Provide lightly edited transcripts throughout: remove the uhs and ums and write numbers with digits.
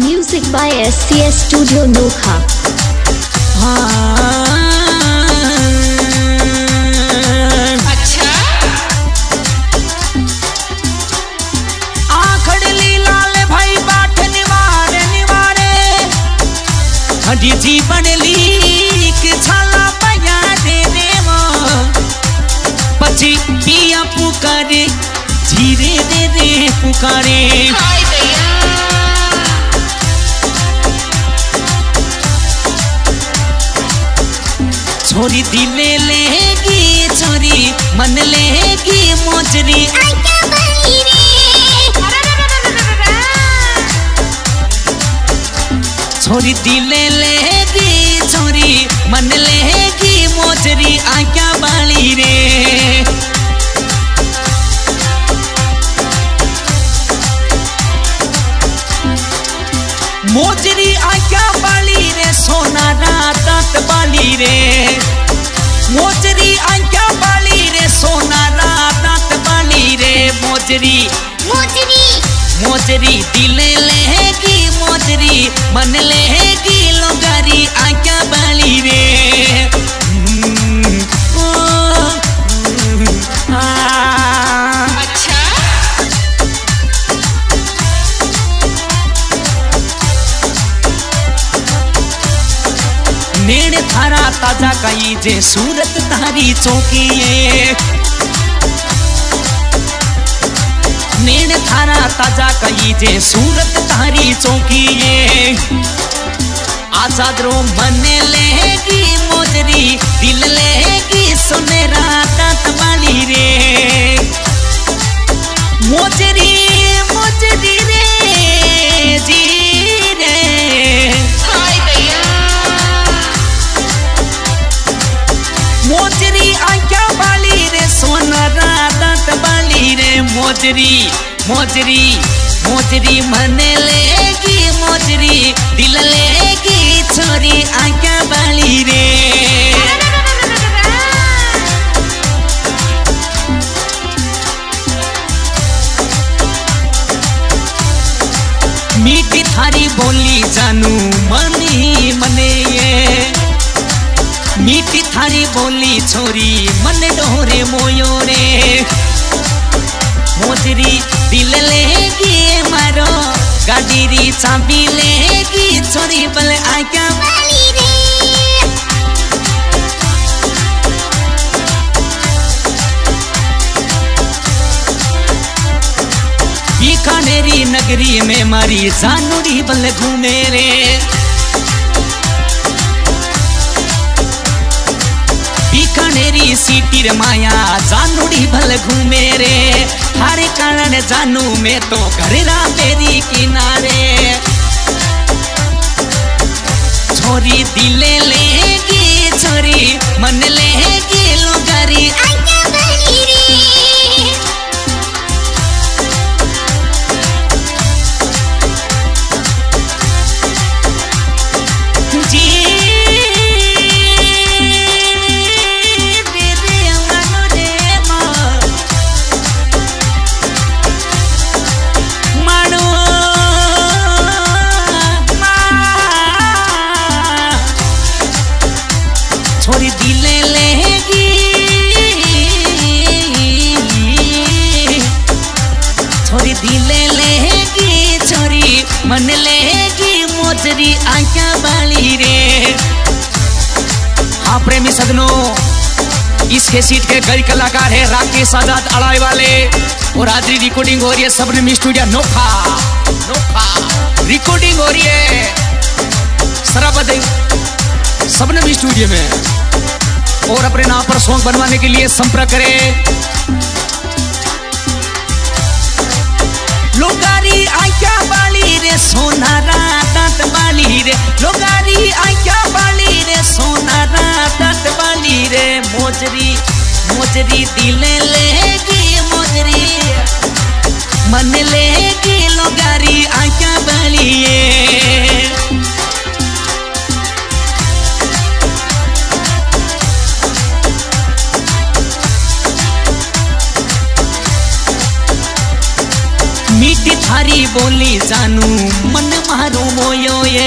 Music by SCS Studio Nokha. अच्छा आखड़ली लाल भाई बाट निवारे निवारे हडी जी बनली कि छाला पया दे देवा पची पिया पुकारे धीरे दे दे पुकारे छोरी दिले लेगी छोरी मन लेगी मोजरी छोरी दिले लेगी छोरी मन लेगी मोजरी आज्ञा बाली रे मोजरी आज्ञा बाली रे सोना रात बाली रे मोजरी आज्ञा बाली रे सोना रात बाली रे मोजरी मोजरी मोजरी दिले लेगी मोजरी मन लेगी लोगारी आज्ञा बाली रे अच्छा नेड़ थारा ताजा कई जे सूरत तारी चौकी नेड़ थारा ताजा कई जे सूरत तारी चौकी आजाद रो मन लेगी मोजरी दिल लेगी सुनेरा दांत वाली रे मोजरी मोजरी रे जी रे मोजरी आज्ञा बाली रे सोना रात बाली रे मोजरी मोजरी मोजरी मन लेगी मोजरी दिल लेगी छोरी आज्ञा बाली रे मीठी थारी बोली जानू मनी मने मीठी थारी बोली छोरी मन डोरे मोयो रे मोजरी दिल लेगी मारो गाड़ी री चाबी लेगी छोरी बल आज्ञा बाली रे बीकानेरी नगरी में मारी जानूरी बल घूमे रे बीकानेरी सीटी रे माया जानूरी भल घूमे रे हरे कारण जानू में तो घरेरा तेरी किनारे छोरी दिले लेगी छोरी मन लेगी लोगारी आज्ञा बाली रे छोरी दिले लेगी छोरी दिले लेगी छोरी मन लेगी मोजरी आज्ञा बाली रे हाँ प्रेमी सजनों इसके सीट के गई कलाकार है राकेश आजाद अड़ाई वाले और आज रिकॉर्डिंग हो रही है सबनम स्टूडियो नोखा नोखा रिकॉर्डिंग हो रही है सराबत सबनम स्टूडियो में और अपने नाम पर सॉन्ग बनवाने के लिए संपर्क करें लोगारी आज्ञा बाली रे सोना रात बाली रे लोगारी आज्ञा बाली रे सोना रात बाली रे मोजरी मोजरी दिल लेगी मोजरी मन लेगी लोगारी आज्ञा बाली मीठी थारी बोली जानू मन मारो मोयो ये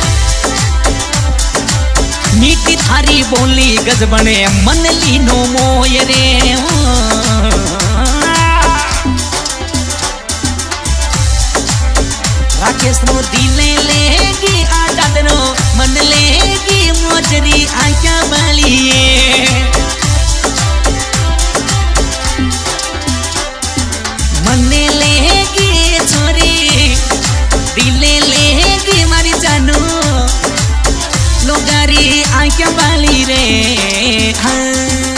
मीठी थारी बोली गजबने मन लीनो मोय रे राकेश नो दिले लेगी आजाद नो मन लेगी मोजरी आया बलिए मने लेगी छोरी दिले लेगी मारी जानू लोगारी आया बली रे हाँ